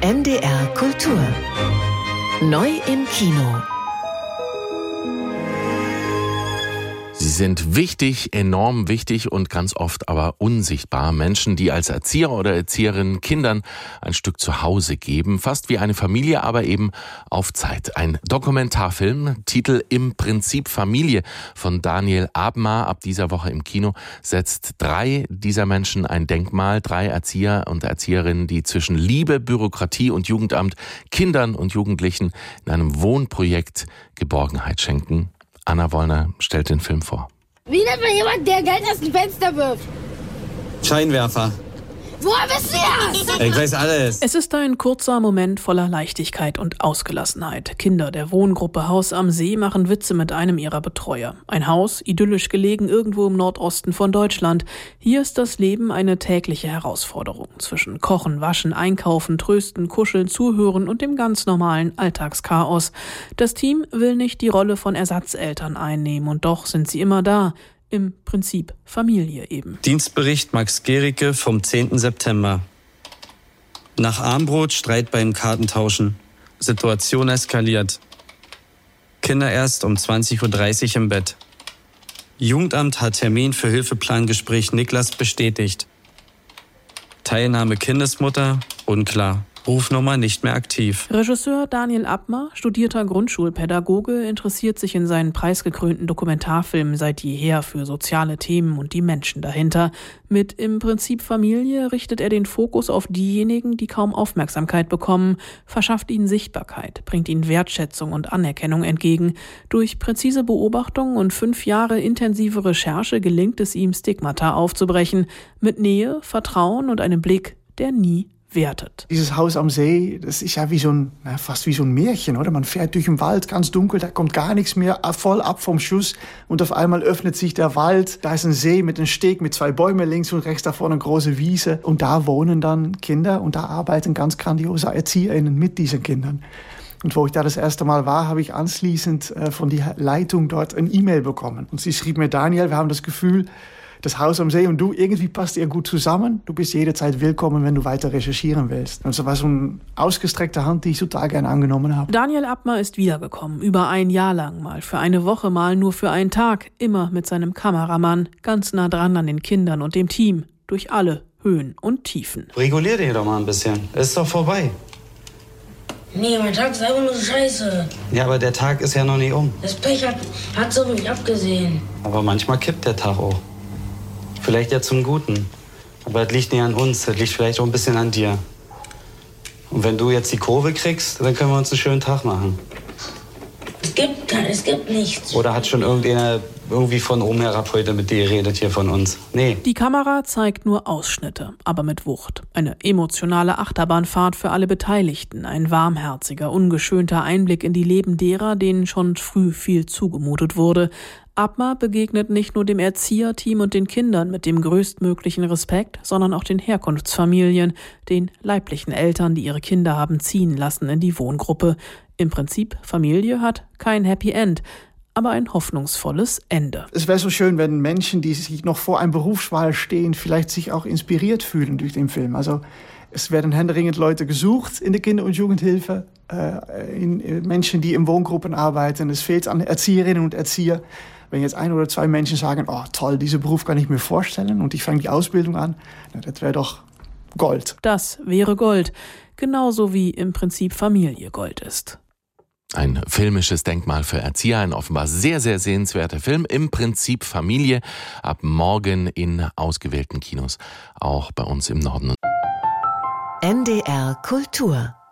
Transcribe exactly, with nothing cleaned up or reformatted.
N D R Kultur. Neu im Kino. Sie sind wichtig, enorm wichtig und ganz oft aber unsichtbar. Menschen, die als Erzieher oder Erzieherin Kindern ein Stück zu Hause geben. Fast wie eine Familie, aber eben auf Zeit. Ein Dokumentarfilm, Titel Im Prinzip Familie von Daniel Abmar, ab dieser Woche im Kino, setzt drei dieser Menschen ein Denkmal. Drei Erzieher und Erzieherinnen, die zwischen Liebe, Bürokratie und Jugendamt Kindern und Jugendlichen in einem Wohnprojekt Geborgenheit schenken. Anna Wollner stellt den Film vor. Wie nennt man jemanden, der Geld aus dem Fenster wirft? Scheinwerfer. Woher wisst ihr das? Ich weiß alles. Es ist ein kurzer Moment voller Leichtigkeit und Ausgelassenheit. Kinder der Wohngruppe Haus am See machen Witze mit einem ihrer Betreuer. Ein Haus, idyllisch gelegen irgendwo im Nordosten von Deutschland. Hier ist das Leben eine tägliche Herausforderung. Zwischen Kochen, Waschen, Einkaufen, Trösten, Kuscheln, Zuhören und dem ganz normalen Alltagschaos. Das Team will nicht die Rolle von Ersatzeltern einnehmen und doch sind sie immer da. Im Prinzip Familie eben. Dienstbericht Max Gericke vom zehnten September. Nach Armbrot Streit beim Kartentauschen. Situation eskaliert. Kinder erst um zwanzig Uhr dreißig im Bett. Jugendamt hat Termin für Hilfeplangespräch Niklas bestätigt. Teilnahme Kindesmutter unklar. Rufnummer nicht mehr aktiv. Regisseur Daniel Abmar, studierter Grundschulpädagoge, interessiert sich in seinen preisgekrönten Dokumentarfilmen seit jeher für soziale Themen und die Menschen dahinter. Mit Im Prinzip Familie richtet er den Fokus auf diejenigen, die kaum Aufmerksamkeit bekommen, verschafft ihnen Sichtbarkeit, bringt ihnen Wertschätzung und Anerkennung entgegen. Durch präzise Beobachtung und fünf Jahre intensive Recherche gelingt es ihm, Stigmata aufzubrechen, mit Nähe, Vertrauen und einem Blick, der nie wertet. Dieses Haus am See, das ist ja wie so ein, na, fast wie so ein Märchen, oder? Man fährt durch den Wald, ganz dunkel, da kommt gar nichts mehr, voll ab vom Schuss und auf einmal öffnet sich der Wald. Da ist ein See mit einem Steg, mit zwei Bäumen links und rechts davon, eine große Wiese und da wohnen dann Kinder und da arbeiten ganz grandiose ErzieherInnen mit diesen Kindern. Und wo ich da das erste Mal war, habe ich anschließend äh, von der Leitung dort ein E-Mail bekommen. Und sie schrieb mir: Daniel, wir haben das Gefühl, das Haus am See und du, irgendwie passt ihr gut zusammen. Du bist jederzeit willkommen, wenn du weiter recherchieren willst. Und das war so eine ausgestreckte Hand, die ich total gerne angenommen habe. Daniel Abmar ist wiedergekommen, über ein Jahr lang, mal für eine Woche, mal nur für einen Tag, immer mit seinem Kameramann, ganz nah dran an den Kindern und dem Team, durch alle Höhen und Tiefen. Regulier dich doch mal ein bisschen. Ist doch vorbei. Nee, mein Tag ist einfach nur scheiße. Ja, aber der Tag ist ja noch nicht um. Das Pech hat, hat so mich abgesehen. Aber manchmal kippt der Tag auch. Vielleicht ja zum Guten. Aber das liegt nicht an uns, das liegt vielleicht auch ein bisschen an dir. Und wenn du jetzt die Kurve kriegst, dann können wir uns einen schönen Tag machen. Es gibt kein, es gibt nichts. Oder hat schon irgendeiner irgendwie von oben herab heute mit dir geredet hier von uns? Nee. Die Kamera zeigt nur Ausschnitte, aber mit Wucht. Eine emotionale Achterbahnfahrt für alle Beteiligten. Ein warmherziger, ungeschönter Einblick in die Leben derer, denen schon früh viel zugemutet wurde. Abmar begegnet nicht nur dem Erzieherteam und den Kindern mit dem größtmöglichen Respekt, sondern auch den Herkunftsfamilien, den leiblichen Eltern, die ihre Kinder haben ziehen lassen in die Wohngruppe. Im Prinzip, Familie hat kein Happy End, aber ein hoffnungsvolles Ende. Es wäre so schön, wenn Menschen, die sich noch vor einem Berufswahl stehen, vielleicht sich auch inspiriert fühlen durch den Film. Also es werden händeringend Leute gesucht in der Kinder- und Jugendhilfe, äh, in, in Menschen, die in Wohngruppen arbeiten. Es fehlt an Erzieherinnen und Erzieher. Wenn jetzt ein oder zwei Menschen sagen, oh toll, diesen Beruf kann ich mir vorstellen und ich fange die Ausbildung an, na, das wäre doch Gold. Das wäre Gold, genauso wie Im Prinzip Familie Gold ist. Ein filmisches Denkmal für Erzieher, ein offenbar sehr, sehr sehenswerter Film. Im Prinzip Familie, ab morgen in ausgewählten Kinos, auch bei uns im Norden. N D R Kultur